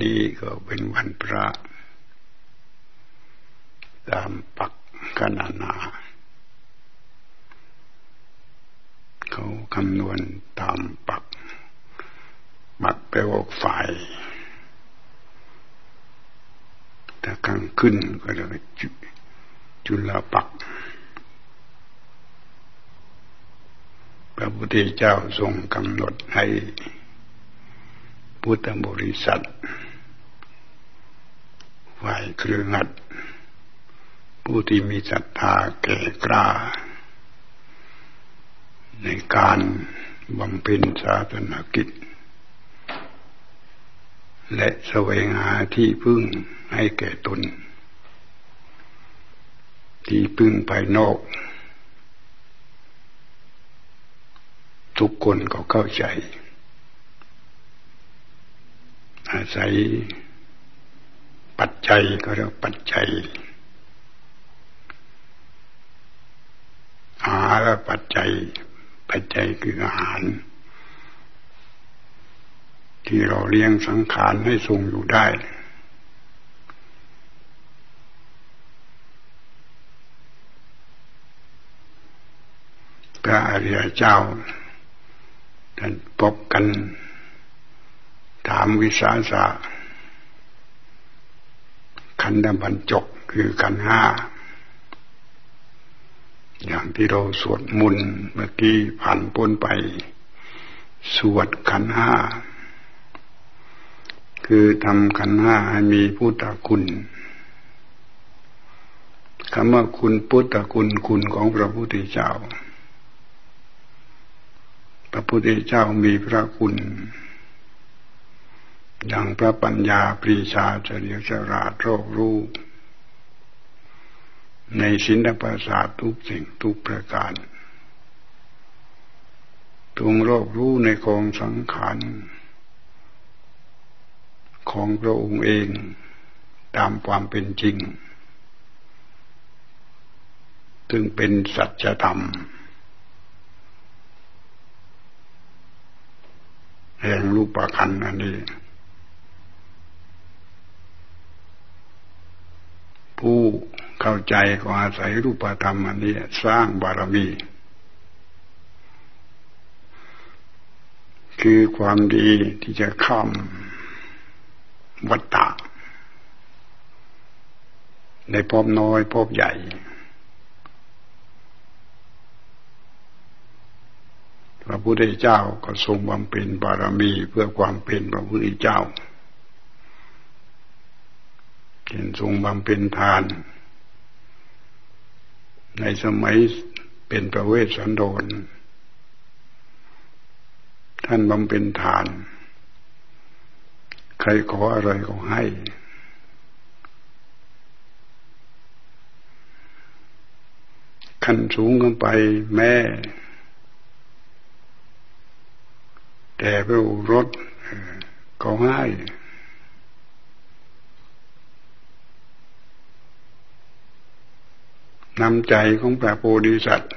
นี้ก็เป็นวันพระตามปักขนานาเขาคำนวณตามปักแปลว่าฝ่ายถ้ากลางขึ้นก็เรียกจุลปักษ์พระพุทธเจ้าทรงกำหนดให้พุทธบริษัทฝ่ายเครือขัดผู้ที่มีศรัทธาแก่กล้าในการบำเพ็ญศาสนกิจและแสวงหาที่พึ่งให้แก่ตนที่พึ่งภายนอกทุกคนก็เข้าใจอาศัยปัจจัยก็เรียกปัจจัยอาหารปัจจัยคืออาหารที่เราเลี้ยงสังขารให้ทรงอยู่ได้พระอริยเจ้าท่านพบกันถามวิสาสะขันธบรรจบคือขันธ์ห้าอย่างที่เราสวดมนต์เมื่อกี้ผ่านพ้นไปสวดขันธ์ห้าคือทำขันธ์ห้าให้มีพุทธคุณคำว่าคุณพุทธคุณของพระพุทธเจ้าพระพุทธเจ้ามีพระคุณอย่างพระปัญญาปรีชาเฉลียวฉลาดรอบรู้ในศิลปศาสตร์ทุกสิ่งทุกประการทรงรอบรู้ในกองสังขารของพระองค์เองตามความเป็นจริงซึ่งเป็นสัจธรรมแห่งรูปขันธ์อันนี้ผู้เข้าใจก็อาศัยรูปธรรมอันนี้สร้างบารมีคือความดีที่จะข้ามวัฏฏะในภพน้อยภพใหญ่พระพุทธเจ้าก็ทรงบำเพ็ญบารมีเพื่อความเป็นพระพุทธเจ้าเช่นทรงบำเพ็ญทานในสมัยเป็นพระเวสสันดรท่านบำเพ็ญทานใครขออะไรก็ให้ขั้นสูงขึ้นไปแม่แต่พระโอรสก็ให้นำใจของพระโพธิสัตว์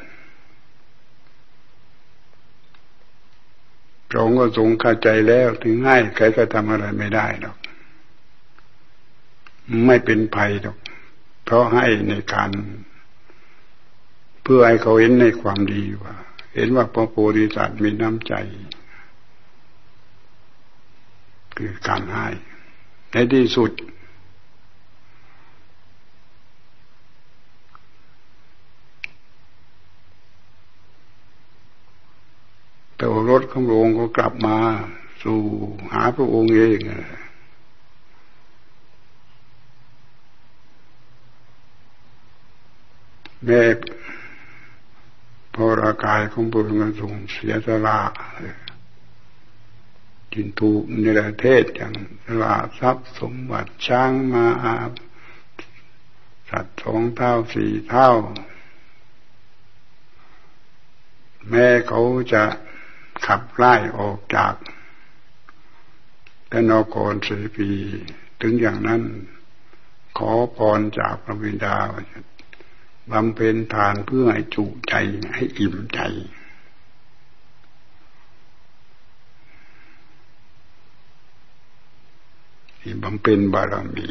พระองค์ก็ทรงเข้าใจแล้วถึงให้ใครก็ทำอะไรไม่ได้หรอกไม่เป็นภัยหรอกเพราะให้ในการเพื่อให้เขาเห็นในความดีว่าเห็นว่าพระโพธิสัตว์มีน้ำใจคือการให้ในที่สุดแต่รถของพระองค์ก็กลับมาสู่หาพระองค์เองแม่พอร่างกายของพระองค์ทรงเสียสละจินถูกในประเทศอย่างสละทรัพย์สมบัติช้างมาสัตว์2 เท่า 4 เท่าแม้เขาจะขับไล่ออกจากพระนครศรีปีถึงอย่างนั้นขอพรจากพระบิดาบำเพ็ญทานเพื่อให้จุใจให้อิ่มใจบำเพ็ญบารมี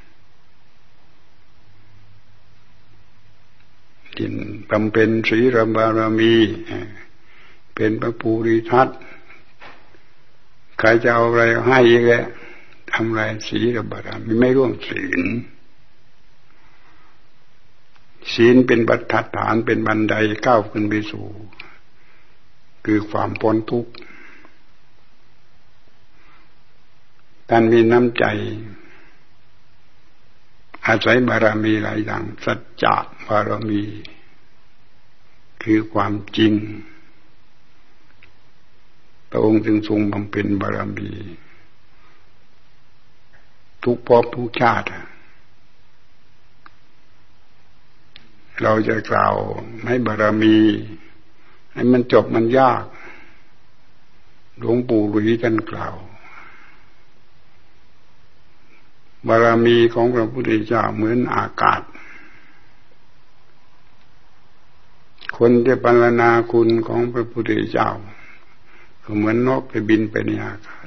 กินบำเพ็ญศีลบารมีเป็นพระภูริทัตใครจะเอาอะไรให้อีกแหละทำไรศีลบารมีไม่ร่วงศีลศีลเป็นบรรทัดฐานเป็นบันไดก้าวขึ้นไปสู่คือความพ้นทุกข์ท่านมีน้ำใจอาศัยบารมีหลายอย่างสัจจะบารมีคือความจริงพระองค์จึงทรงบำเพ็ญบารมีทุกภพทุกชาติเราจะกล่าวให้บารมีให้มันจบมันยากหลวงปู่หลุยส์ท่านกล่าวบารมีของพระพุทธเจ้าเหมือนอากาศคนที่ปรารถนาคุณของพระพุทธเจ้าก็เหมือนนกไปบินไปในอากาศ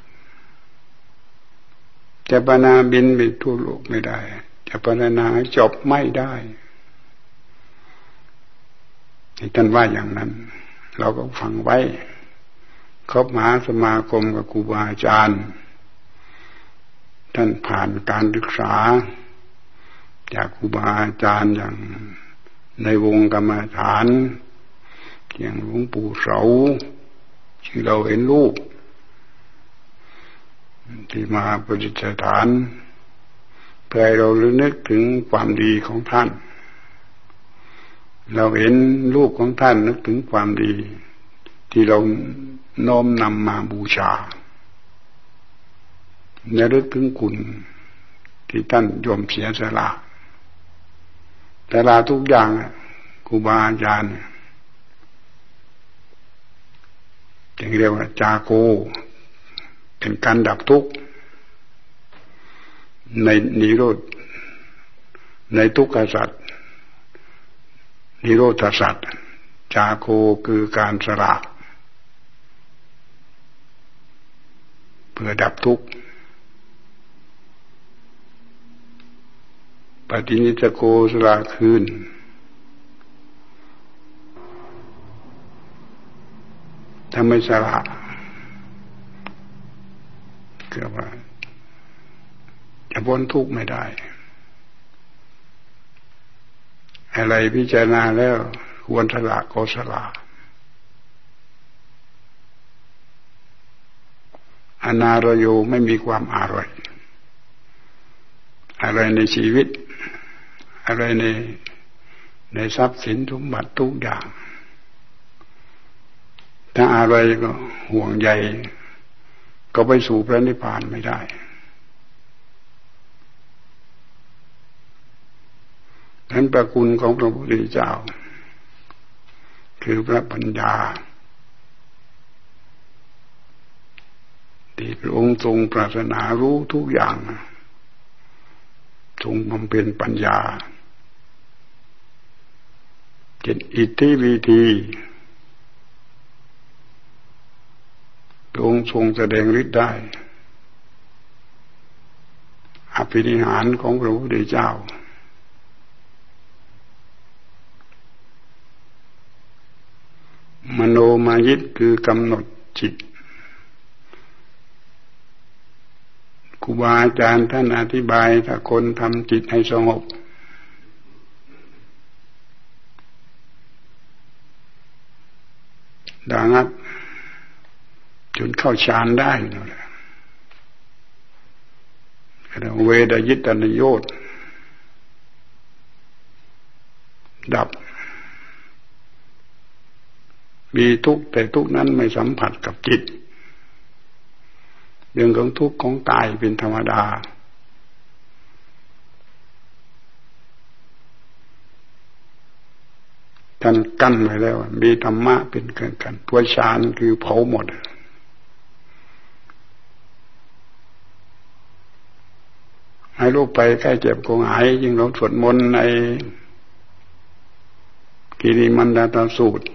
จะปรารถนาบินไปทั่วโลกไม่ได้จะปรารถนาจบไม่ได้ท่านว่าอย่างนั้นเราก็ฟังไว้คบหาสมาคมกับครูบาอาจารย์ท่านผ่านการศึกษาจากครูบาอาจารย์อย่างในวงกรรมฐานอย่างหลวงปู่เสาที่เราเห็นรูปที่มาประดิษฐานเพื่อให้เราระลึกถึงความดีของท่านเราเห็นรูปของท่านนึกถึงความดีที่เราโน้มนำมาบูชาระลึกถึงคุณที่ท่านยอมเสียสละทุกอย่างครูบาอาจารย์จึงเรียกว่าจาโกเป็นการดับทุกข์ในนิโรธในทุกขสัจนิโรธสัจจาโกคือการสละเพื่อดับทุกข์ปฏินิจโกสละคืนถ้าไม่สละก็ว่าจะพ้นทุกข์ไม่ได้อะไรพิจารณาแล้วควรสละก็สละอนาโรโยไม่มีความอร่อยอะไรในชีวิตอะไรในทรัพย์สินสมบัติทุกอย่างถ้าอะไรก็ห่วงใยก็ไปสู่พระนิพพานไม่ได้นั้นประคุณของพระพุทธเจ้าคือพระปัญญาที่พระองค์ทรงปรารถนารู้ทุกอย่างทรงบำเพ็ญปัญญาเจ็ดอิทธิวิธีพระองค์ทรงแสดงฤทธิ์ได้อภินิหารของพระพุทธเจ้ามโนมยิทคือกำหนดจิตครูบาอาจารย์ท่านอธิบายถ้าคนทำจิตให้สงบดังนั้นจนเข้าฌานได้นั่นแหละเวดยิตนโยตดับมีทุกข์แต่ทุกข์นั้นไม่สัมผัสกับจิตเรื่องของทุกข์ของกายเป็นธรรมดาท่านกั้นไว้แล้วมีธรรมะเป็นกันตัวฌานคือเผาหมดให้ลูกไปใกล้เจ็บคงหายยิ่งเราสวดมนต์ในกิริมันดาตสูตร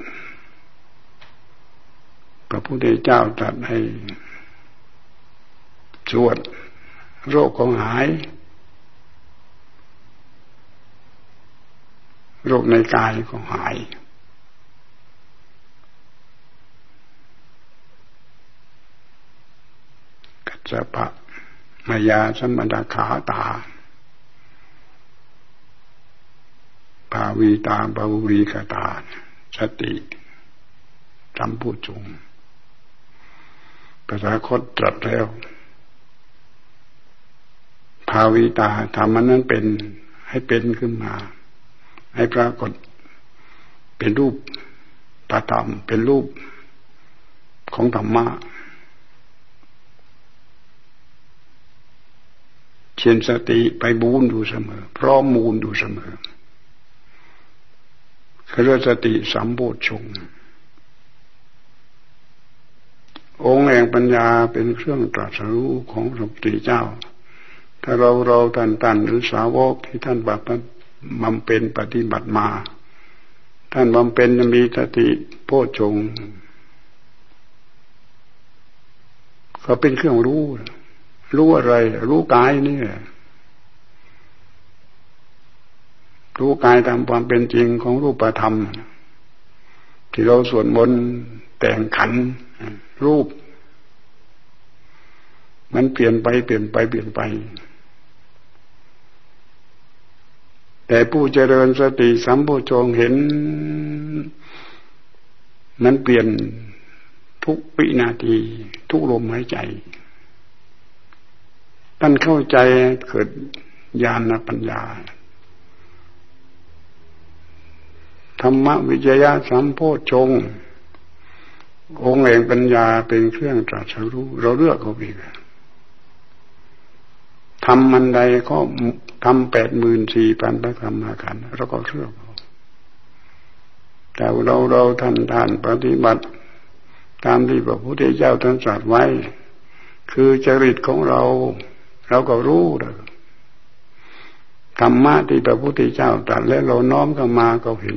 พระพุทธเจ้าตรัสให้สวดโรคก็หายโรคในกายก็หายกัจจปะมายาสัมปทาขาตาภาวีตาภาวีกตาสติสัมโพชฌงค์ภาษาคตตรัสแล้วภาวีตาทำมันนั้นเป็นให้เป็นขึ้นมาให้ปรากฏเป็นรูปธรรมเป็นรูปของธรรมะเช่นสติไปบูนอยู่เสมอพร้อมมูลอยู่เสมอคือสติสัมโพชฌงค์องค์แห่งปัญญาเป็นเครื่องตรัสรู้ของพระพุทธเจ้าถ้าเราท่านหรือสาวกที่ท่านบำเพ็ญปฏิบัติมาท่านบำเพ็ญจะมีสติโพชฌงค์ก็เป็นเครื่องรู้อะไรรู้กายนี่รู้กายตามความเป็นจริงของรูปธรรมที่เราสวดมนต์แต่งขันรูปมันเปลี่ยนไปแต่ผู้เจริญสติสัมโพชฌงค์เห็นมันเปลี่ยนทุกวินาทีทุกลมหายใจท่านเข้าใจเกิดญาณปัญญาธรรมวิจยะสัมโพชฌงค์องค์แห่งปัญญาเป็นเครื่องตรัสรู้เราเลือกเอาเองทำมันใดก็ทำ84,000 พระธรรมขันธ์เราก็เลือกเอาแต่เราท่านปฏิบัติตามที่พระพุทธเจ้าท่านตรัสไว้คือจริตของเราก็รู้เลยธรรมะที่พระพุทธเจ้าตรัสแล้วเราน้อมเข้ามาก็เห็น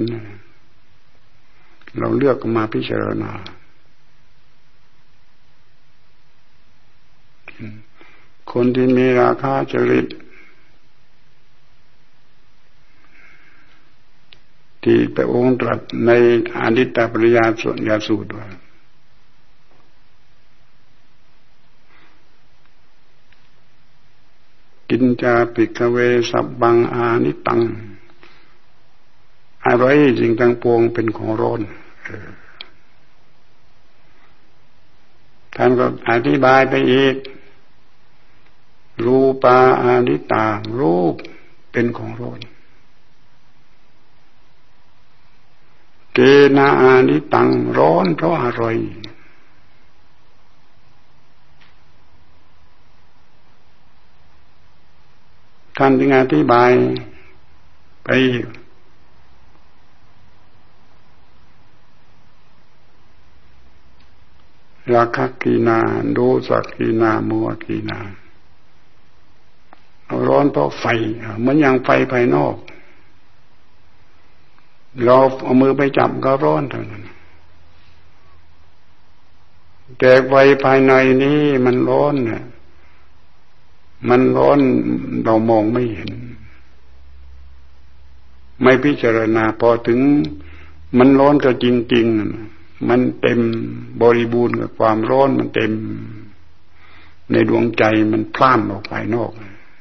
เราเลือกมาพิจารณาคนที่มีราคะจริตที่พระองค์ตรัสในอนิตตปริยญาสูตรว่ากินจาปิกเวสับบังอานิตังอะไรสิ่งต่างปวงเป็นของร้อนท่านก็อธิบายไปอีกรูปาอานิตารูปเป็นของร้อนเกนะอานิตังร้อนเพราะอะไรท่านจึงอธิบายไปราคะกีนาโดสกีนาโมหกีนาร้อนเพราะไฟเหมือนอย่างไฟภายนอกเราเอามือไปจับก็ร้อนเท่านั้นแต่ไฟภายในนี้มันร้อนเนี่ยมันร้อนเรามองไม่เห็นไม่พิจารณาพอถึงมันร้อนก็จริงๆมันเต็มบริบูรณ์กับความร้อนมันเต็มในดวงใจมันพล่านออกภายนอก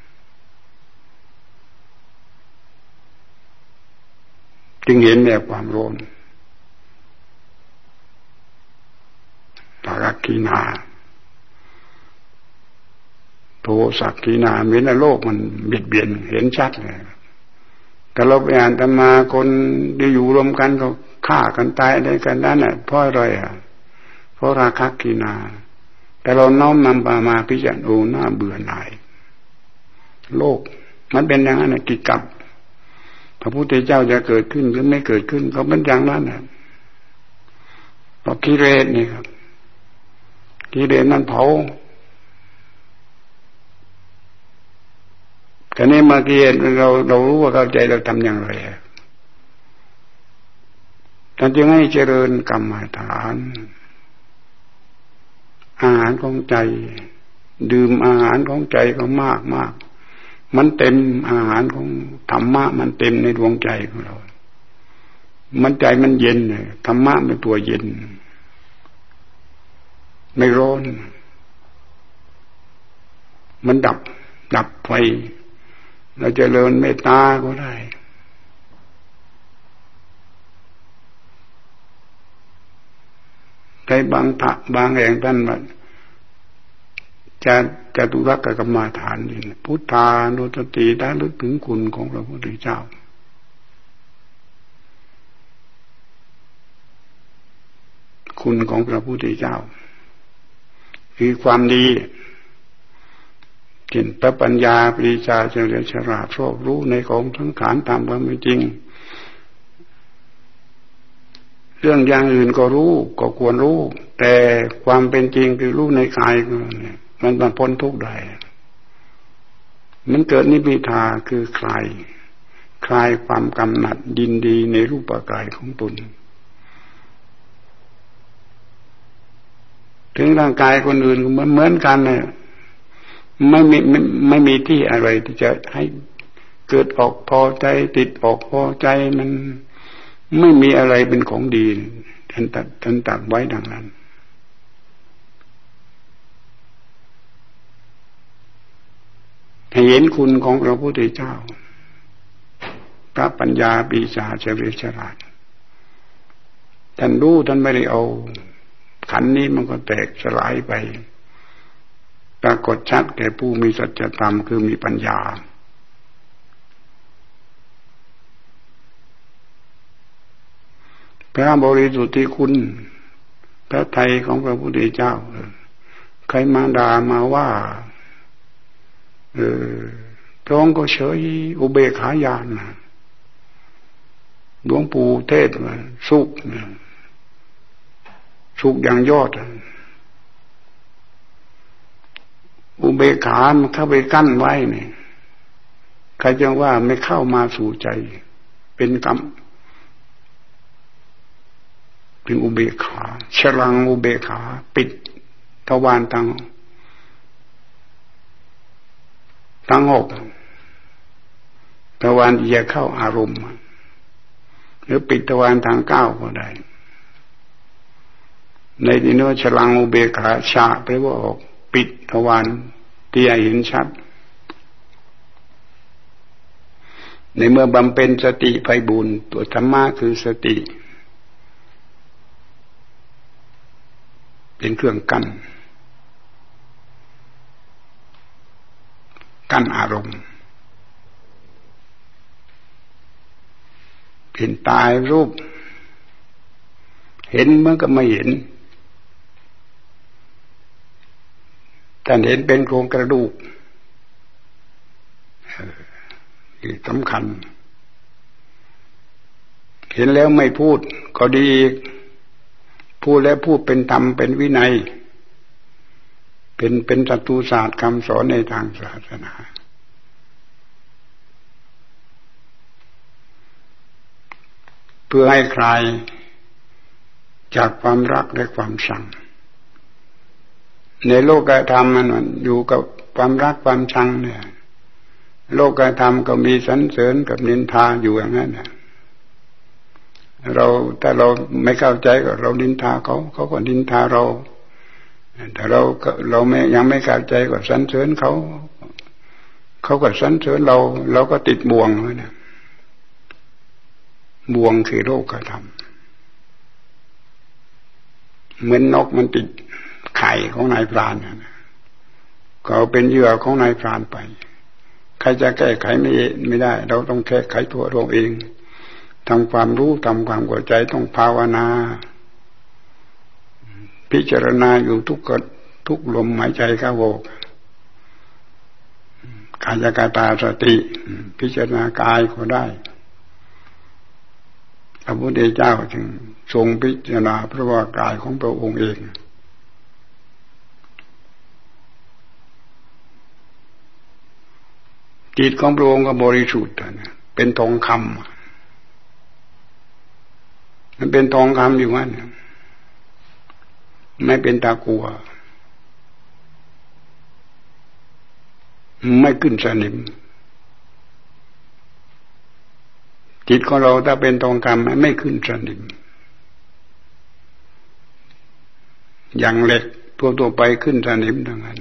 จึงเห็นแบบความร้อนราคะกีนาโทสะกีนาเห็นโลกมันบิดเบียนเห็นชัดเลยแต่เราไปอ่านธรรมาคนที่อยู่รวมกันก็ฆ่ากันตายได้กันนั่นแหละเพราะอะไรเพราะราคะกีนาแต่เราน้อมนำมาพิจารณาหน้าเบื่อหน่ายโลกมันเป็นอย่างนั้นกิจกับพระพุทธเจ้าจะเกิดขึ้นหรือไม่เกิดขึ้นก็เป็นอย่างนั้นนะเพราะกิเลสนี่ครับกิเลสมันเผาแต่นี้มากิเลสเรารู้ว่าเข้าใจเราทำอย่างไรท่านจึงให้เจริญกรรมฐานอาหารของใจดื่มอาหารของใจก็มากมากมันเต็มอาหารของธรรมะมันเต็มในดวงใจของเรามันใจมันเย็นเลยธรรมะเป็นตัวเย็นไม่ร้อนมันดับไฟเราจะเจริญเมตตาก็ได้ในบางแห่งท่านว่าจตุรักกกรรมาฐานนี่พุทธานุสติได้ลึกถึงคุณของพระพุทธเจ้าคุณของพระพุทธเจ้าคือความดีเช่นพระปัญญาปรีชาเฉลียวฉลาดรอบรู้ในของสังขารตามความเป็นจริงเรื่องอย่างอื่นก็รู้ก็ควรรู้แต่ความเป็นจริงคือรู้ในกายเนี่ยมันพ้นทุกข์ได้มันเกิดนิพพิทาคือคลายความกำหนัดยินดีในรูปกายของตนถึงร่างกายคนอื่นเหมือนกันเนี่ยไม่มีที่อะไรที่จะให้เกิดออกพอใจติดออกพอใจมันไม่มีอะไรเป็นของดีท่านตัดไว้ดังนั้นให้เห็นคุณของพระพุทธเจ้าพระปัญญาปีชาเฉลียวฉลาดท่านรู้ท่านไม่ได้เอาขันนี้มันก็แตกสลายไปปรากฏชัดแก่ผู้มีสัจธรรมคือมีปัญญาพระบริสุทธิคุณพระทัยของพระพุทธเจ้าใครมาด่ามาว่าพระองค์ก็เฉยอุเบกขาญาณหลวงปู่เทศน์ว่าสุขอย่างยอดอุเบกขามันเข้าไปกั้นไว้เนี่ยใครจะว่าไม่เข้ามาสู่ใจเป็นกรรมเป็นอุเบกขาฉลังอุเบกขาปิดทวารทั้งหกทวารที่จะเข้าอารมณ์หรือปิดทวารทาง9ก็ได้ในที่นี้ฉลังอุเบกขาชาแปลว่าออกปิดทวารที่เห็นชัดในเมื่อบำเพ็ญสติไพบูลย์ตัวธรรมะคือสติเป็นเครื่องกั้นอารมณ์เห็นตายรูปเห็นเหมือนกับไม่เห็นท่านเห็นเป็นโครงกระดูกสำคัญเห็นแล้วไม่พูดก็ดีพูดแล้วพูดเป็นธรรมเป็นวินัยเป็นศัตรูศาสตร์คำสอนในทางศาสนาเพื่อให้คลายจากความรักและความชังในโลกธรรมมันอยู่กับความรักความชังเนี่ยโลกธรรมก็มีสรรเสริญกับนินทาอยู่อย่างนั้นนะถ้าเราไม่เข้าใจก็เรานินทาเขาก็นินทาเราแต่เรายังไม่เข้าใจก็สรรเสริญเขาก็สรรเสริญเราก็ติดบ่วงไว้นะบ่วงคือโลกธรรมเหมือนนกมันติดไข่ของนายพรานนะก็เป็นเหยื่อของนายพรานไปใครจะแก้ไขไม่ได้เราต้องแก้ไขตัวเราเองทำความรู้ทำความเข้าใจต้องภาวนาพิจารณาอยู่ทุกลมหายใจเข้าออกกายกตาสติพิจารณากายก็ได้พระพุทธเจ้าจึงทรงพิจารณาเพราะว่ากายของพระองค์เองจิตของพระองค์ก็บริสุทธิ์เป็นทองคำมันเป็นทองคำอยู่งั้นไม่เป็นตะกั่วไม่ขึ้นสนิมจิตของเราถ้าเป็นทองคำไม่ขึ้นสนิมอย่างเหล็กตัวไปขึ้นสนิมทั้งนั้น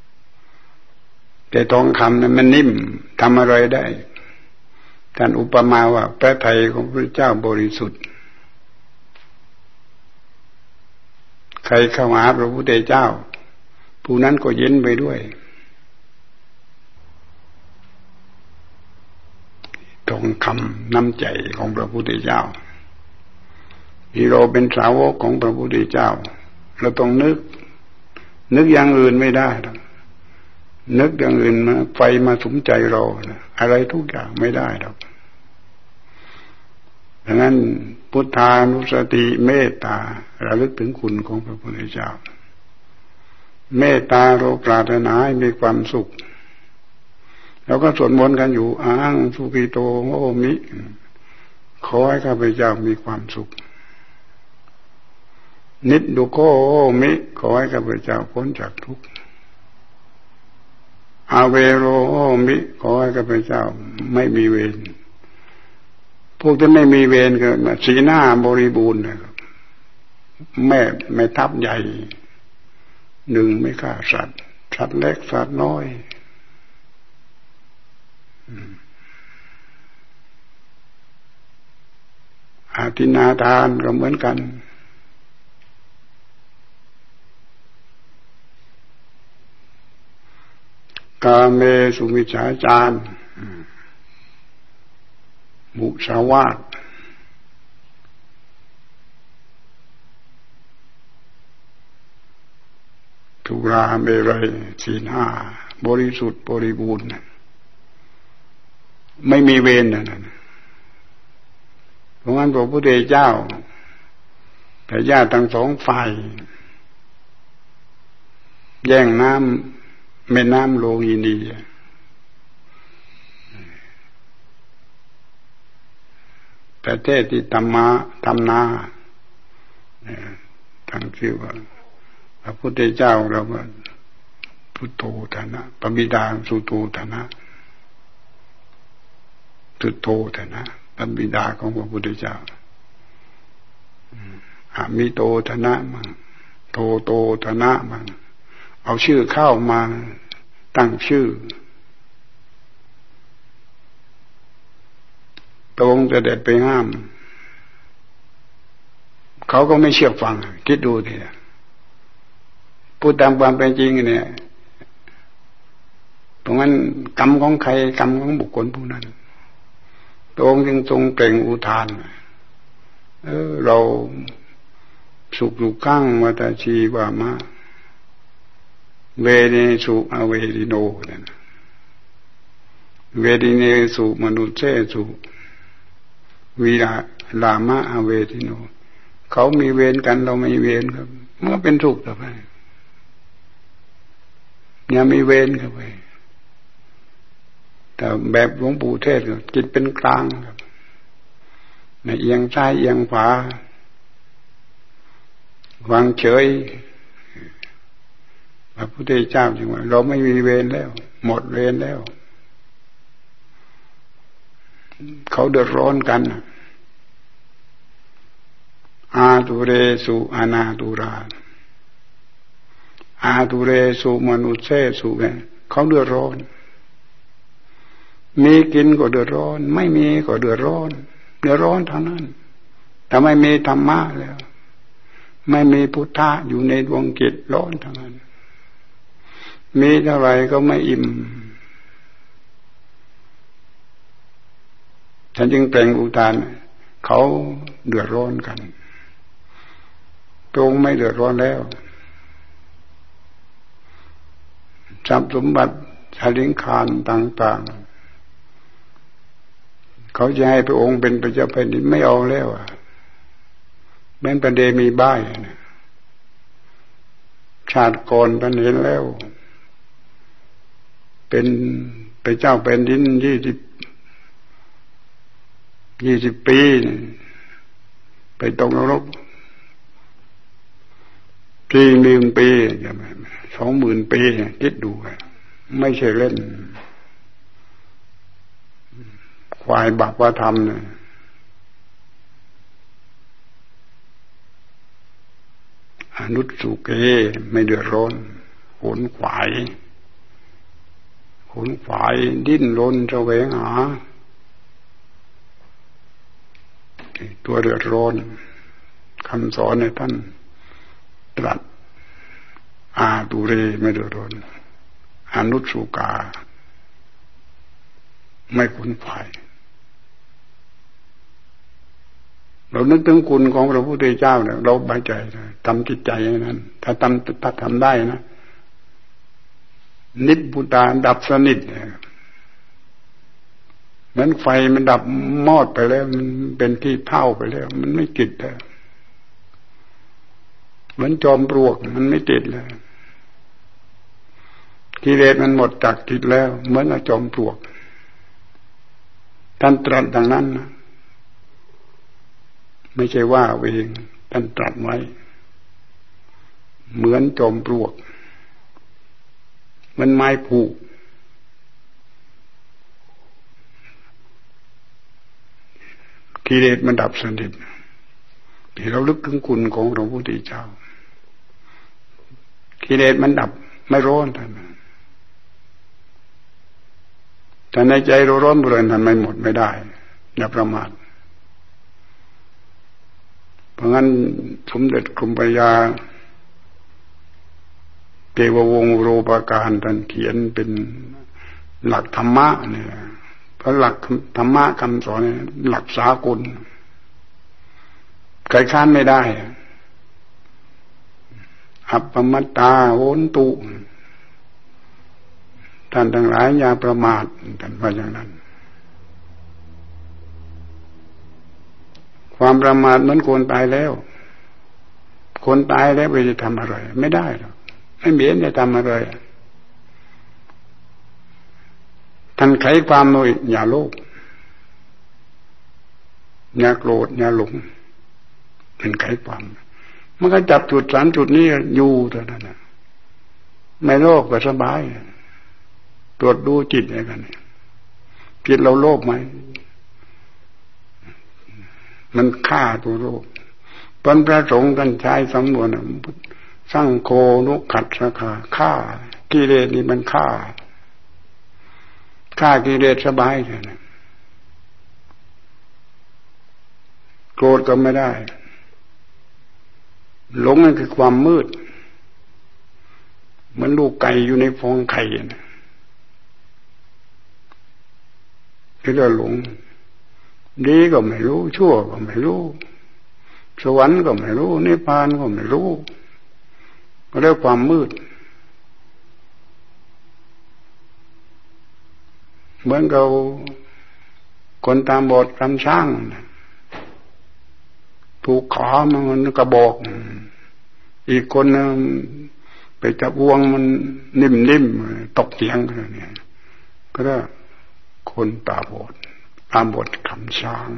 แต่ทองคำนั้นมันนิ่มทำอะไรได้ท่านอุปมาว่าพระทัยของพระเจ้าบริสุทธิ์ใครเข้าหาพระพุทธเจ้าผู้นั้นก็เย็นไปด้วยทองคำน้ำใจของพระพุทธเจ้าที่เราเป็นสาวกของพระพุทธเจ้าเราต้องนึกอย่างอื่นไม่ได้หรอกนึกอย่างอื่นมาไฟมาสมใจเราอะไรทุกอย่างไม่ได้หรอกดังนั้นพุทธานุสติเมตตาระลึกถึงคุณของพระพุทธเจ้าเมตตาเราปรารถนาให้มีความสุขเราก็สวดมนต์กันอยู่อ้างสุขิโตโอมิขอให้ข้าพเจ้ามีความสุขนิดดุโกโอมิขอให้ข้าพเจ้าพ้นจากทุกข์อาเวโรโอมิขอให้ข้าพเจ้าไม่มีเวรพวกที่ไม่มีเวรก็สีหน้าบริบูรณ์นะครับไม่ทับใหญ่หนึ่งไม่ฆ่าสัตว์เล็กสัตว์น้อยอาทินาทานก็เหมือนกันกาเมสุมิจฉาจารมุสาวาททุราเมรัยศีลห้าบริสุทธิ์บริบูรณ์ไม่มีเวรนั่นเพราะงั้นพระพุทธเจ้าแต่ญาติทั้งสองฝ่ายแย่งน้ำแม่น้ำโลหินีประเทศที่ทำนาทั้งชื่อว่าพระพุทธเจ้าเราว่าพุทโธธนะปบิดาสุโธธนะสุโธธนะปบิดาของพระพุทธเจ้าอามิโตธนะมั่งโทโตธนะมั่งเอาชื่อเข้ามาตั้งชื่อตรงจะเด็ดไปห้ามเขาก็ไม่เชื่อฟังคิดดูทีพูดตามความเป็นจริงเนี่ยตรงนั้นกรรมของใครกรรมของบุคคลผู้นั้นตรงจึงทรงเปล่งอุทานเราสุขอยู่ข้างวัตชีวามะเวเนสุอเวริโนเวดิเนสุมนุเสสุวีระลามะอเวทิโนเขามีเวรกันเราไม่เวรครับเมื่อเป็นทุกข์ต่อไปอย่ามีเวรครับไปแต่แบบหลวงปู่เทศจิตเป็นกลางครับไม่เอียงซ้ายเอียงขวาวางเฉยพระพุทธเจ้าจึงว่าเราไม่มีเวรแล้วหมดเวรแล้วเขาเดือดร้อนกันอาตุเรสุอนาตุราอาตุเรสุมนุเสสุเขาเดือดร้อนมีกินก็เดือดร้อนไม่มีก็เดือดร้อนเท่านั้นแต่ไม่มีธรรมะแล้วไม่มีพุทธะอยู่ในดวงจิตร้อนเท่านั้นมีเท่าไรก็ไม่อิ่มฉันจึงเปล่งอุทานเขาเดือดร้อนกันตรงไม่เดือดร้อนแล้วทรัพย์สมบัติชลิงคารต่างๆเขาจะให้พระองค์เป็นพระเจ้าแผ่นดินไม่เอาแล้วแม้ประเดมีบ้ายชาติก่อนท่านเห็นแล้วเป็นพระเจ้าแผ่นดิน20 ปีไปตกนรก40,000 ปี20,000 ปีคิดดูไม่ใช่เล่นฝ่ายบาปธรรมเนี่ยอนุสุเกไม่เดือดร้อนขนขวายดิ้นรนแสวงหาตัวเดือดร้อนคำสอนในท่านตรัสอาตุเรไม่เดือดร้อนอนุสุกาไม่ขนขวายเรานึกถึงคุณของพระพุทธเจ้าเนี่ยเราใบใจทำจิตใจนั้นถ้าทำได้นะนิพพุตาดับสนิทเหมือนไฟมันดับมอดไปแล้วมันเป็นที่เท่าไปแล้วมันไม่ติดแล้วเหมือนจอมปลวกมันไม่ติดแล้วกิเลสมันหมดจากจิตแล้วเหมือนจอมปลวกท่านตรัสดังนั้นนะไม่ใช่ว่าเองท่านตรัสไว้เหมือนจอมปลวกมันไม้ผูกกิเลสมันดับสนิทที่เราลึกถึงคุณของพระพุทธเจ้ากิเลสมันดับไม่ร้อนท่านแต่ในใจเราร้อนเรือนท่านไม่หมดไม่ได้อย่าประมาทเพราะงั้นสมเด็จกรมปัญญาเทววงศ์โรปการท่านเขียนเป็นหลักธรรมะเนี่ยเพราะหลักธรรมะคำสอนหลักสากลใครค้านไม่ได้อัปปมัตตาโหนตุท่านทั้งหลายอย่าประมาทท่านว่าอย่างนั้นความประมาทเหมือนคนตายแล้วคนตายแล้วจะทำอะไรไม่ได้หรอกไม่มีจะทำอะไรท่านไขความโดยอย่าโลภอย่าโกรธอย่าหลงเป็นไขความมันก็จับจุดสามจุดนี้อยู่เท่านั้นไม่โลภก็สบายตรวจดูจิตอะไรกันจิตเราโลภไหมมันฆ่าตัวโลภพระสงฆ์กันใช้สำนวนสร้างโคนุขัดสคาฆ่ากิเลสนี่มันฆ่ากิเลสสบายเลยนะโกรธก็ไม่ได้หลงนั่นคือความมืดเหมือนลูกไก่อยู่ในฟองไข่นะที่เราหลงดีก็ไม่รู้ชั่วก็ไม่รู้สวรรค์ก็ไม่รู้นิพพานก็ไม่รู้ก็เรียกความมืดเหมือนเราคนตามบทตามช่างถูกขามันกระบอกอีกคนนึงไปจับวงมันนิ่มๆตกเตียงอะไรเนี่ยก็ได้คนตาบอดตามบทคำช้าง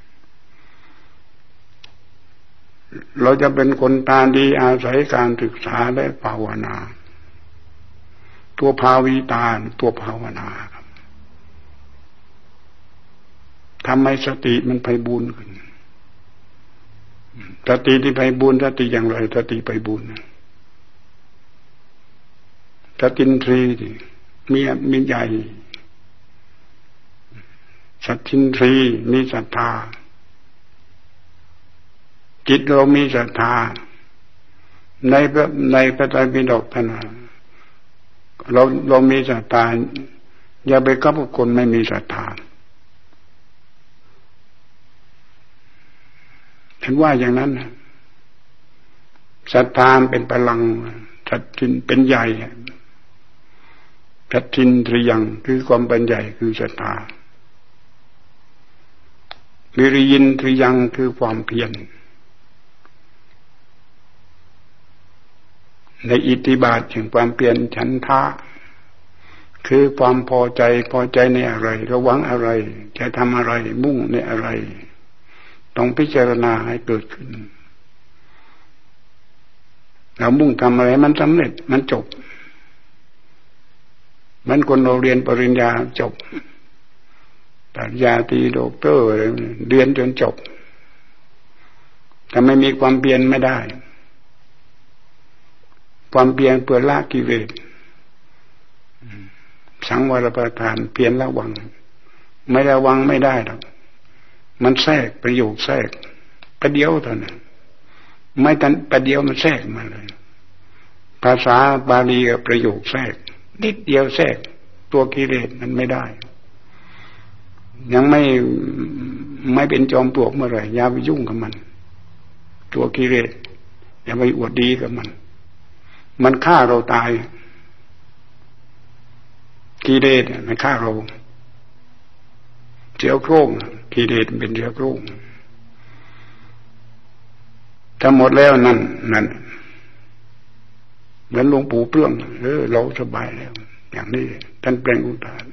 เราจะเป็นคนตาดีอาศัยการศึกษาและภาวนาตัวภาวิตาตัวภาวนาทำให้สติมันไพบูรณ์ขึ้นสติที่ไพบูรณ์สติอย่างไรสติไพบูรณ์สตินทรีย์มีใหญ่สัตทินทรีย์มีศรัทธาจิตเรามีศรัทธาในพระไตรปิฎกท่านเรามีศรัทธาอย่าไปกับคนไม่มีศรัทธาเห็นว่าอย่างนั้นศรัทธาเป็นพลังสัตทินเป็นใหญ่สัตทินทรียังคือความเป็นใหญ่คือศรัทธาวิริยินทรียังคือความเพียรในอิทธิบาทแห่งความเปลี่ยนฉันทะคือความพอใจในอะไรระวังอะไรจะทำอะไรมุ่งในอะไรต้องพิจารณาให้เกิดขึ้นเรามุ่งทำอะไรมันสำเร็จมันจบมันคนเราเรียนปริญญาจบปริญญาตรีด็อกเตอร์เรียนจนจบถ้าไม่มีความเพียรไม่ได้ความเพียรเพื่อละกิเลสสังวรประทานเพียรระวังไม่ระวังไม่ได้หรอกมันแทรกประโยคแทรกประเดี๋ยวเท่านั้นไม่ทันประเดี๋ยวมันแทรกมาเลยภาษาบาลีกับประโยคแทรกนิดเดียวแทรกตัวกิเลสมันไม่ได้ยังไม่เป็นจอมปลวกเมื่อไหร่อย่าไปยุ่งกับมันตัวกิเลสอย่าไปอวดดีกับมันฆ่าเราตายกิเลสมันฆ่าเราเชื้อโคร่งกิเลสเป็นเชื้อโคร่งถ้าหมดแล้วนั่นเหมือนหลวงปู่เปลื้องเราสบายแล้วอย่างนี้ท่านแปลงอุทาน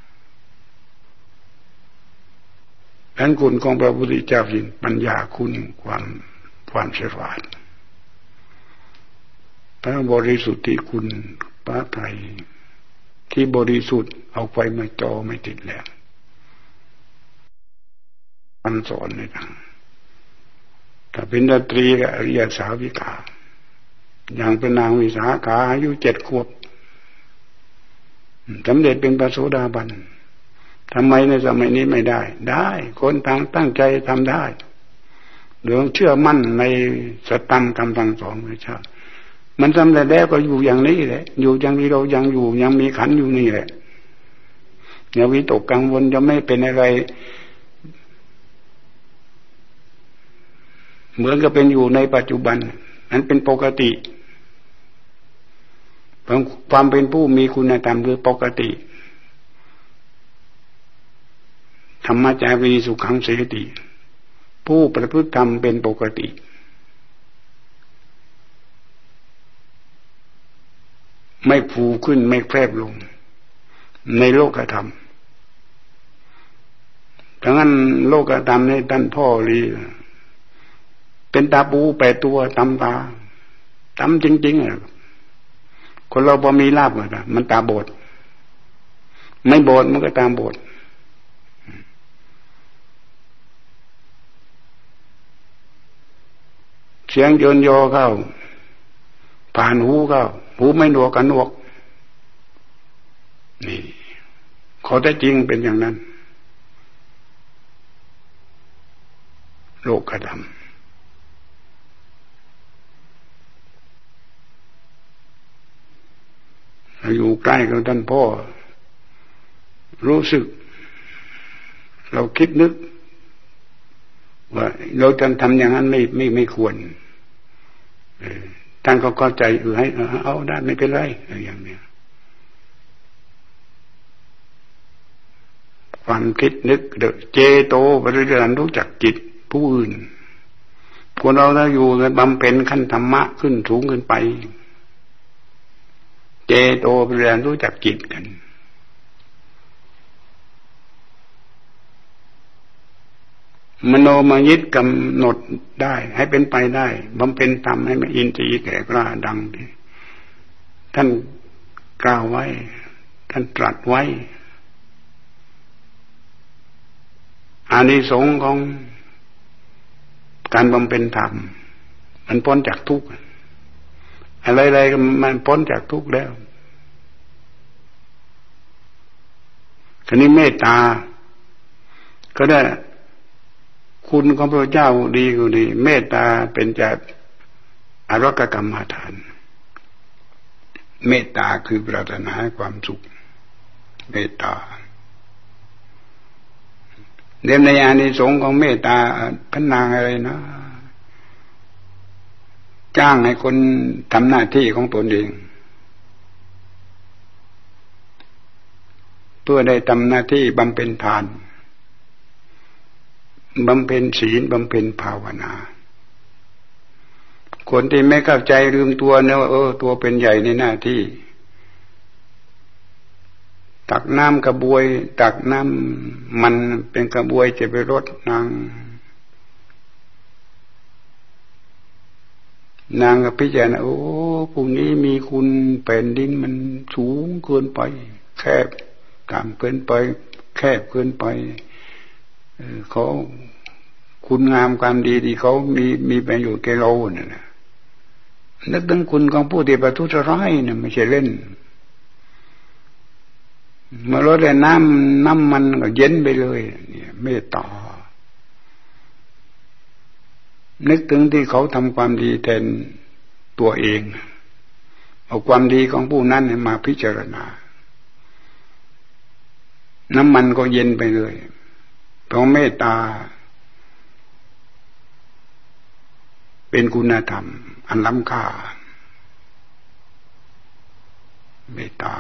ดังนั้นคุณของพระพุทธเจ้าจริงปัญญาคุณความฉลาดพระบริสุทธิคุณพระไตรที่บริสุทธิ์เอาไฟมาจอไม่ติดแล้วมันสอนเลยนะถ้าเป็นดนตรีกับอริยสาวิกาอย่างเป็นนางวิสาขาอายุ7 ขวบสำเร็จเป็นพระโสดาบันทำไมในสมัยนี้ไม่ได้ได้คนตั้งใจทำได้เรื่องเชื่อมั่นในสัตธรรมคำสั่งสอนพระเจ้ามันสำเร็จแล้วก็อยู่อย่างนี้แหละอยู่อย่างนี้เรายังอยู่ยังมีขันอยู่นี่แหละอย่าวิตกกังวลจะไม่เป็นอะไรเหมือนกับเป็นอยู่ในปัจจุบันนั้นเป็นปกติความเป็นผู้มีคุณธรรมคือปกติธรรมจารีสุขังเสติผู้ประพฤติธรรมเป็นปกติไม่ฟูขึ้นไม่แคบลงในโลกธรรมดังนั้นโลกธรรมในท่านพ่อรีเป็นตาปู8 ตัวตำตาตำจริงๆคนเราพอมีลาภมันตาบอดไม่บอดมันก็ตาบอดเสียงโยนโยเข้าผ่านหูเข้าหูไม่หนวกกันหนวกนี่ข้อแท้จริงเป็นอย่างนั้นโลกธรรมอยู่ใกล้กับท่านพ่อรู้สึกเราคิดนึกว่าเราจะทำอย่างนั้นไม่ควรท่านก็เข้าใจให้เอาได้ไม่เป็นไรอย่างนี้ความคิดนึกเจโตปริญญารู้จักจิตผู้อื่นพวกเราถ้าอยู่ในบำเพ็ญขั้นธรรมะขึ้นสูงขึ้นไปเจโตปริญญารู้จักจิตกันมโนมยิตกำหนดได้ให้เป็นไปได้บำเพ็ญธรรมให้มันอินทรีย์แก่กล้าดังที่ท่านกล่าวไว้ท่านตรัสไว้อานิสงส์ของการบำเพ็ญธรรมมันพ้นจากทุกข์อะไรๆมันพ้นจากทุกข์แล้วทีนี้เมตตาก็ได้คุณของพระเจ้าดีก็ดีเมตตาเป็นจากอรกกรรมฐานเมตตาคือปรารถนาความสุขเมตตาเรื่องในอานิสงส์ของเมตตาพระนางอะไรนะจ้างให้คนทำหน้าที่ของตนเองเพื่อได้ทำหน้าที่บำเพ็ญทานบำเพ็ญศีลบำเพ็ญภาวนาคนที่ไม่เข้าใจลืมตัวเนี่ยว่าตัวเป็นใหญ่ในหน้าที่ตักน้ำกระบวยตักน้ำมันเป็นกระบวยจะไปรดนางก็พิจารณาพวกนี้มีคุณแผ่นดินมันสูงเกินไปแคบต่ำเกินไปแแคบเกินไปเขาคุณงามความดีที่เขามีประโยชน์แก่เราเนี่ยนะนึกถึงคุณของผู้ที่ประทุษร้ายเนี่ยไม่ใช่เล่นเมื่อเราได้น้ำมันก็เย็นไปเลยเนี่ยเมตตานึกถึงที่เขาทำความดีแทนตัวเองเอาความดีของผู้นั้นมาพิจารณาน้ำมันก็เย็นไปเลยเพราะเมตตาเป็นคุณธรรมอันล้ำค่าเมตตา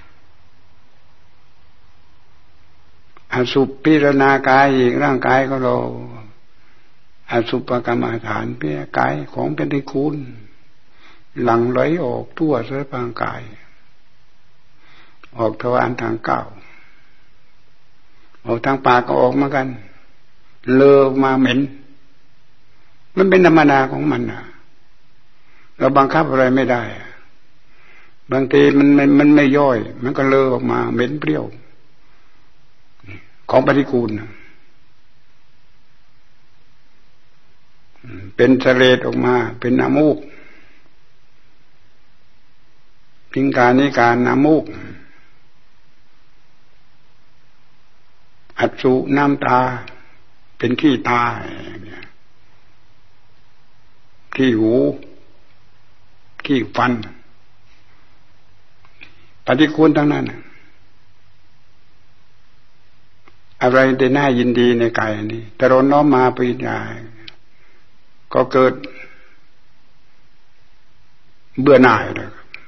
อสุปพิรณากายอีกร่างกายของเราอสุปกรรมฐานเพียกายของเป็นที่คุณหลั่งไหลออกทั่วสารพางกายออกทวารทางเก้าออกทางปากก็ออกมากันเลอะมาเหม็นมันเป็นธรรมดาของมันนะเราบังคับอะไรไม่ได้บางทีมันไม่ย่อยมันก็เลอะออกมาเหม็นเปรี้ยวของปฏิกูลเป็นเสลดออกมาเป็นน้ำมูกพิงการนิการน้ำมูกอัจฉุน้ำตาเป็นขี้ตาขี้หูขี้ฟันปฏิกูลทั้งนั้นอะไรได้น่ายินดีในกายนี้แต่เราน้อมมาปฏิญาณก็เกิดเบื่อหน่ายเลย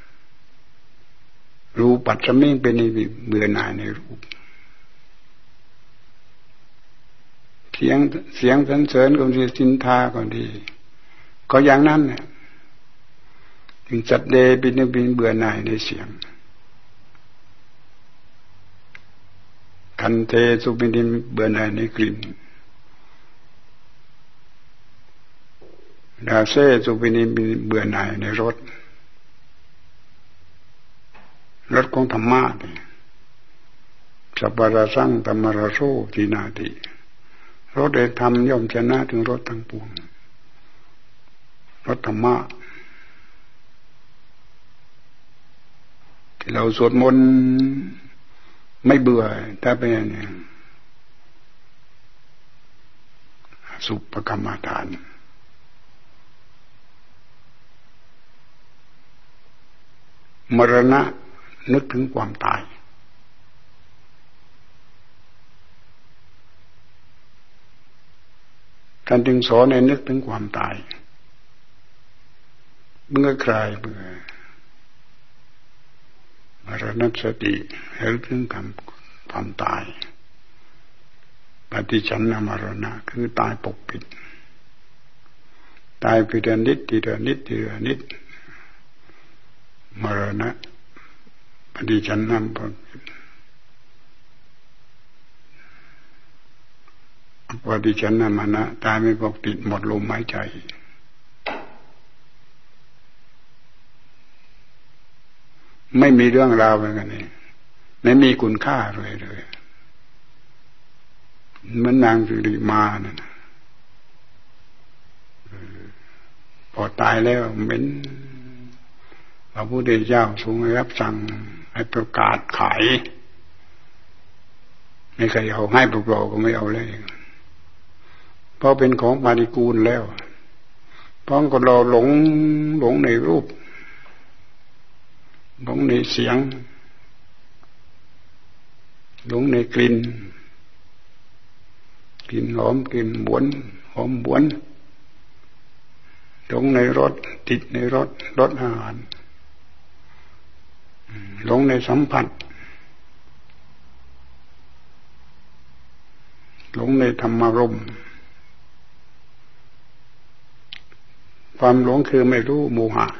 รูปัจจมิงเป็นเบื่อหน่ายในรูปเสียงสรรเสริญก็ดีสินทาก็ดีก็อย่างนั้นเนี่ยถึงจัดเดบินเบื่อหน่ายในเสียงคันเทสุบินิเบื่อหน่ายในกลิ่นดาเซสุบินิเบื่อหน่ายในรสของธรรมะเนี่ยสัพพะราสังธรรมราโสทีนาติรสแห่งธรรมย่อมชนะถึงรสทั้งปวงรสธรรมะที่เราสวดมนต์ไม่เบื่อถ้าเป็นอย่างนี้สุปกรรมฐานมรณะนึกถึงความตายท่านจึงสอนให้นึกถึงความตายเมื่อใครเบื่อมรณสติให้นึกถึงความตายปฏิชันนมรณะคือตายปกปิดตายไปเดือนนิดทีเดือนนิดมรณะปฏิชันนมปฏิชันนมรณะตายไม่ปกปิดหมดลมหายใจไม่มีเรื่องราวอะไรกันนี่ไม่มีคุณค่าเลยเหมือนนางสิริมานั่นพอตายแล้วเหม็นพระพุทธเจ้าทรงรับสั่งให้ประกาศขายไม่เคยเอาให้เปล่าๆก็ไม่เอาเลยเพราะเป็นของปฏิกูลแล้วเพราะก็เราหลงในรูปหลงในเสียงหลงในกลิ่นหอมกลิ่นหวนหอมหวนหลงในรสติดในรสอาหารหลงในสัมผัสหลงในธรรมารมณ์ความหลงคือไม่รู้โมหะ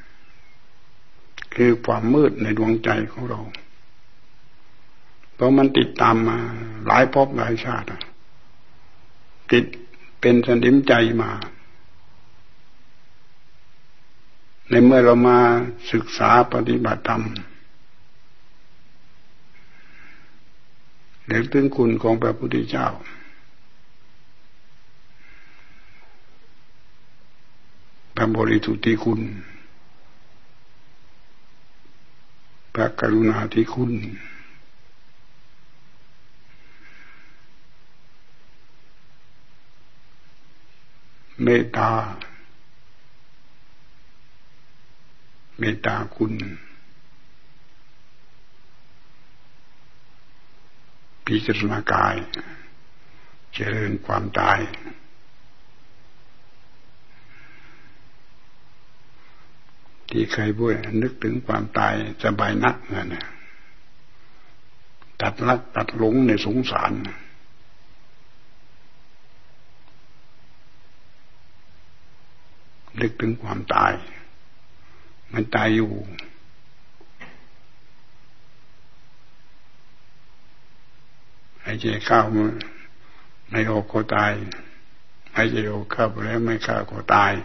คือความมืดในดวงใจของเราเพราะมันติดตามมาหลายภพหลายชาติติดเป็นสนิมใจมาในเมื่อเรามาศึกษาปฏิบัติธรรมเรื่องถึงคุณของพระพุทธเจ้าพระบริสุทธิคุณพระกรุณาธิคุณเมตตาคุณพิจารณากายเจริญความตายที่เคยพูดนึกถึงความตายสบายนักนะตัดรักตัดหลงในสงสารนึกถึงความตายมันตายอยู่หายใจเข้าไม่ออกก็ตายหายใจออกเข้าไปแล้วไม่เข้าก็ตาย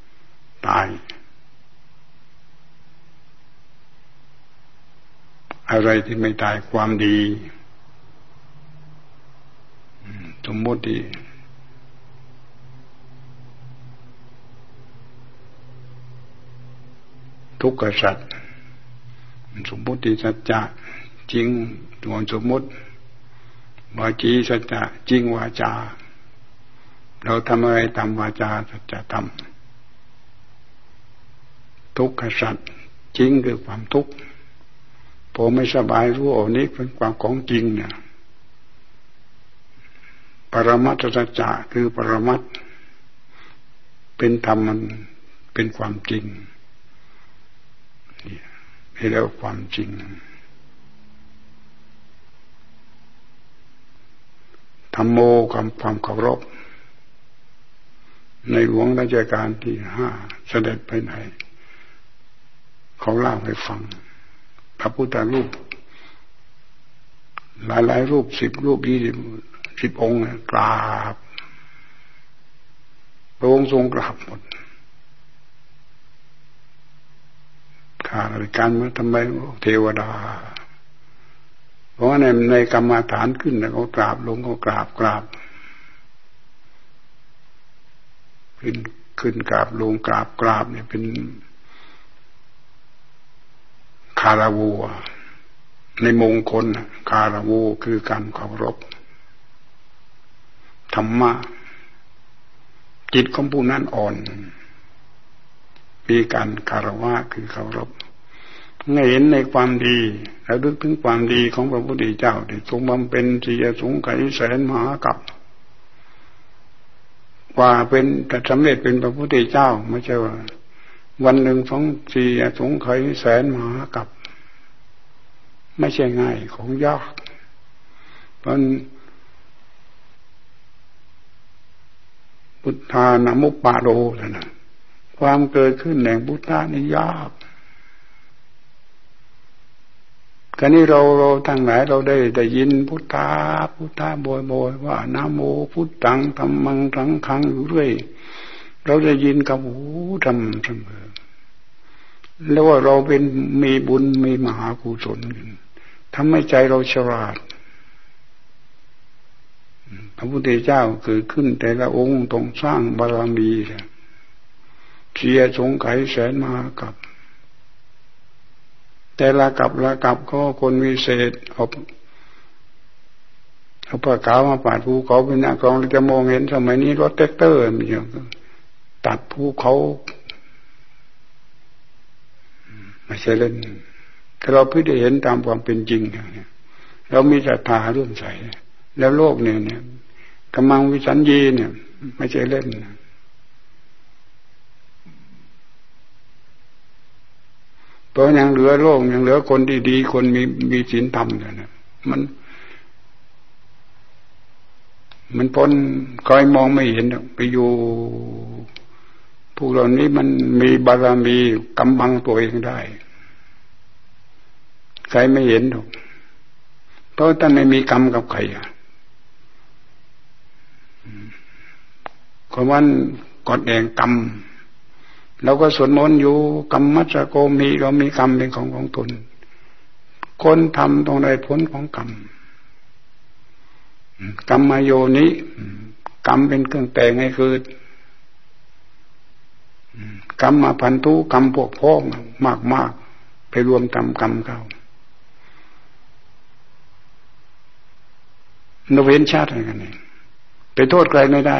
อะไรที่ไม่ตายความดีสมมติทุกข์สัจสมมติสัจจะจริงตัวสมมติวาจีสัจจะจริงวาจาเราทำอะไรตามวาจาสัจจะทำทุกข์สัจจริงคือความทุกข์พอไม่สบายรู้อันนี้เป็นความของจริงเนี่ยปรมัตถสัจจะคือปรมัตถ์เป็นธรรมมันเป็นความจริงนี่แล้วความจริงธัมโมความเคารพในหลวงรัชกาลที่5เสด็จไปไหนเขาเล่าให้ฟังพระพุทธรูปหลายรูป10รูป10องค์กราบพระองค์ทรงกราบหมดข้าราชการมาทำไมเทวดาเพราะว่าในกรรมฐานขึ้นเขากราบลงเขากราบขึ้นกราบลงกราบเนี่ยเป็นคารวะในมงคลคารวะคือการเคารพธรรมะจิตของผู้นั้นอ่อนมีการคารวะคือเคารพเห็นในความดีและนึกถึงความดีของพระพุทธเจ้าที่ทรงบำเพ็ญสี่สงไขยแสนมหากัปว่าเป็นแต่สำเร็จเป็นพระพุทธเจ้าไม่ใช่ว่าวันหนึ่งสี่สงไขยแสนมหากัปไม่ใช่ง่ายของยากเพราะพุทธานามุปปาโรนะความเกิดขึ้นแห่งพุทธะนี่ยากการนี้เราทั้งหลายเราได้ยินพุทธะบ่อยๆว่านะโมพุทธังธัมมังสังฆังอยู่เรื่อยเราได้ยินกับหูทำเสมอแล้วว่าเราเป็นมีบุญมีมหากุศลทำให้ใจเราฉลาดพระพุทธเจ้าเกิดขึ้นแต่ละองค์ต้องสร้างบารมีเสียสงไขยแสนมหากัปแต่ละกับก็คนวิเศษเอาผ้าขาวมาปาดภูเขาเป็นหน้ากรองเราจะมองเห็นสมัยนี้รถแท็กเตอร์มีอย่างตัดภูเขาไม่ใช่เล่นถ้าเราพิจารณาเห็นตามความเป็นจริงอย่างนี้เรามีศรัทธาเรื่องใสแล้วโลกเนี่ยกำลังวิสัญญีเนี่ยไม่ใช่เล่นเพราะยังเหลือโลกยังเหลือคนดีๆคนมีศีลธรรมเนี่ยนะมันพ้นคอยมองไม่เห็นไปอยู่พวกเรานี้มันมีบารมีกำบังตัวเองได้ใครไม่เห็นหรอกเพราะท่านไม่มีกรรมกับใครคนวันกฎแห่งกรรมเราก็สวดมนต์อยู่กรรมมัจจโกมีเรามีกรรมเป็นของตนคนทำต้องได้ผลของกรรมกรรมโยนิกรรมเป็นเครื่องแต่งให้เกิดกรรมมาพันธุกรรมพวกพ้องมากไปรวมกรรมเข้าเราเว้นชาติอะไรกันนี่ไปโทษใครไม่ได้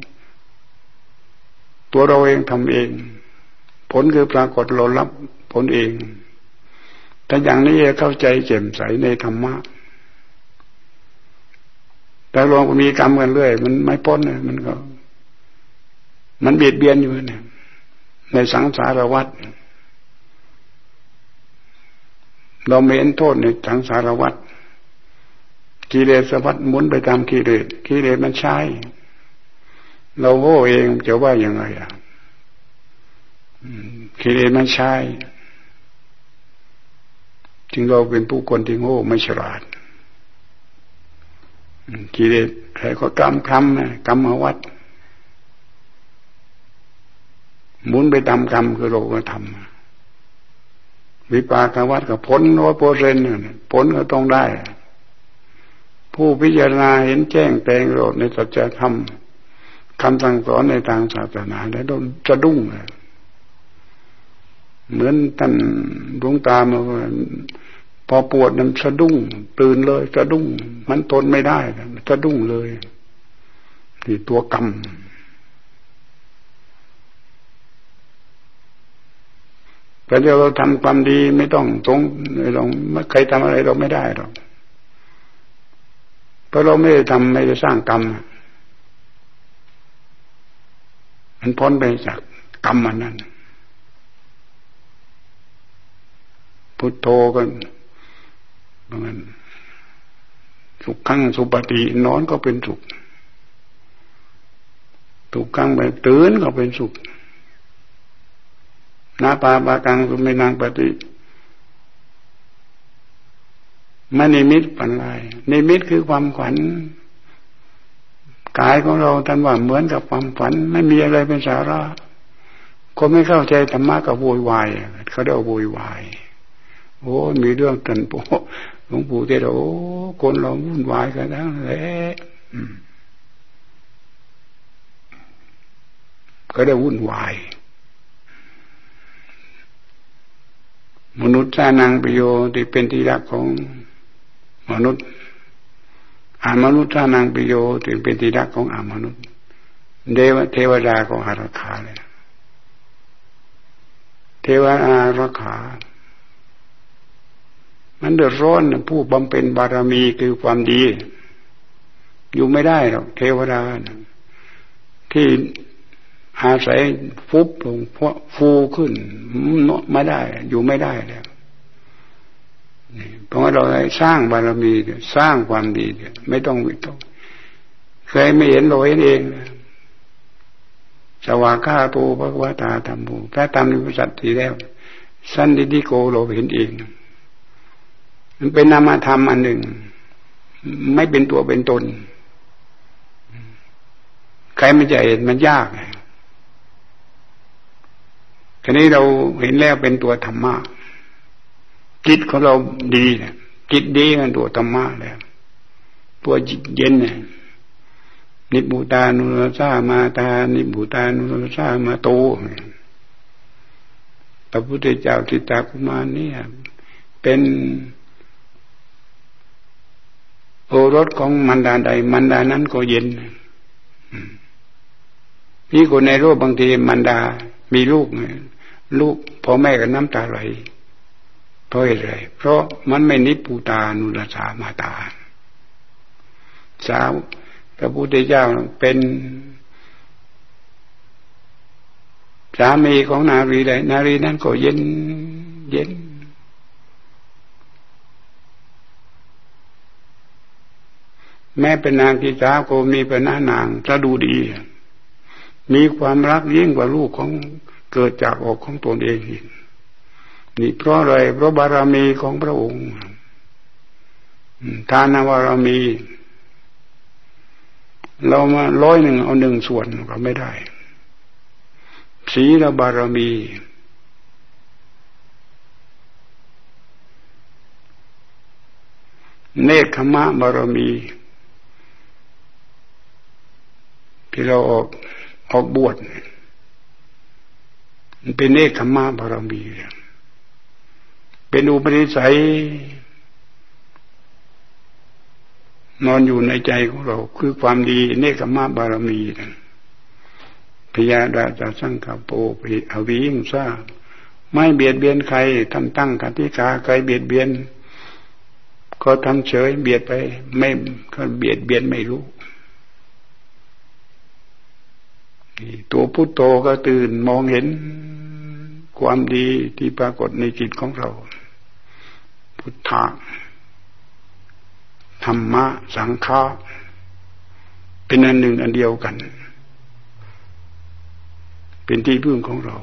ตัวเราเองทำเองผลคือปรากฏเรารับผลเองแต่อย่างนี้เข้าใจแจ่มใสในธรรมะแต่ลองมีกรรมกันเรื่อยมันไม่พ้นเลยมันเบียดเบียนอยู่เนี่ยในสังสารวัฏเราไม่เห็นโทษในสังสารวัฏกิเลสวัฏหมุนไปตามกิเลสมันใช้เราโง่เองจะว่ายังไงกิเลสมันใช้จึงเราเป็นผู้คนที่โง่ไม่ฉลาดกิเลสใครก็กรรมวัฏหมุนไปตามกรรมคือโลกธรรมวิปากวัฏกับผล100%ผลก็ต้องได้ผู้พิจารณาเห็นแจ้งแทงโลกในสัจธรรมคำสั่งสอนในทางศาสนาแล้วสะดุ้งเหมือนท่านดวงตามาพอปวดมันสะดุ้งตื่นเลยสะดุ้งมันทนไม่ได้สะดุ้งเลยที่ตัวกรรมแต่เดี๋ยวเราทำความดีไม่ต้องใครทำอะไรเราไม่ได้หรอกเพราะเราไม่ได้ทำไม่ได้สร้างกรรมมันพ้นไปจากกรรมอันนั้นพุทโธกันมันสุขขังสุปฏินอนก็เป็นสุขถูกขังไปตื่นก็เป็นสุขนาปาปากังสุเมนังปฏิมนิมิตปัญญานิมิตคือความฝันกายของเราท่านว่าเหมือนกับความฝันไม่มีอะไรเป็นสาระคนไม่เข้าใจธรรมะก็โวยวายเขาเรียกว่าโวยวายโอ้มีเรื่องตันโปหลวงปู่เทศโอ้คนเราวุ่นวายกันทั้งแหละก็ได้วุ่นวายมนุษย์สานังปิโยที่เป็นที่รักของมนุษย์มนุษย์สานังปิโยที่เป็นที่รักของมนุษย์เทวดาของอารักขาเลยเทวดาอารักขามันเดือดร้อนผู้บำเพ็ญบารมีคือความดีอยู่ไม่ได้หรอกเทวดาที่อาศัยฟุบลงฟูขึ้นไม่ได้อยู่ไม่ได้แล้วเพราะเราสร้างบารมีสร้างความดีไม่ต้องวิตกเคยไม่เห็นเราเห็นเองสวากขาโตภควตาธัมโมพระธรรมในพระสัตถีแล้วสันติติโกเราเห็นเองมันเป็นนามธรรมอันหนึ่งไม่เป็นตัวเป็นตนใครไม่จะเห็นมันยากทีนี้เราเห็นแล้วเป็นตัวธรรมะจิตของเราดีเนี่ยจิตดีกันตัวธรรมะแล้วตัวจิตเย็นเนี่ยนิพพุตานุรัสสามาตานิพพุตานุรัสสามาโตพระพุทธเจ้าทิตากุมารเนี่ยเป็นโอรสของมันดาใดมันดานั้นก็เย็นนี่คนในโลกบางทีมันดามีลูกพ่อแม่ก็น้ำตาไหลเพราะอะไรเพราะมันไม่นิพพุตานุรัสสามาตาสาวพระพุทธเจ้าเป็นสามีของนารีใดนารีนั้นก็เย็นแม้เป็นนางกีตาก็มีเป็นนางจะดูดีมีความรักยิ่งกว่าลูกของเกิดจากอกของตนเองนี่เพราะอะไรเพราะบารมีของพระองค์ทานบารมีเรามา100เอา1ส่วนก็ไม่ได้ศีลบารมีเนคขมะบารมีที่เราออกบวชมันเป็นเนกขมะบารมีเป็นอุปนิสัยนอนอยู่ในใจของเราคือความดีเนกขมะบารมีพยาดาจะสังฆโปปิอวิหิงสาไม่เบียดเบียนใครท่านตั้งกติกาใครเบียดเบียนก็ทำเฉยเบียดไปไม่เขาเบียดเบียนไม่รู้ตัวพุทโธก็ตื่นมองเห็นความดีที่ปรากฏในจิตของเราพุทธะธรรมะสังฆะเป็นอันหนึ่งอันเดียวกันเป็นที่พึ่งของเรา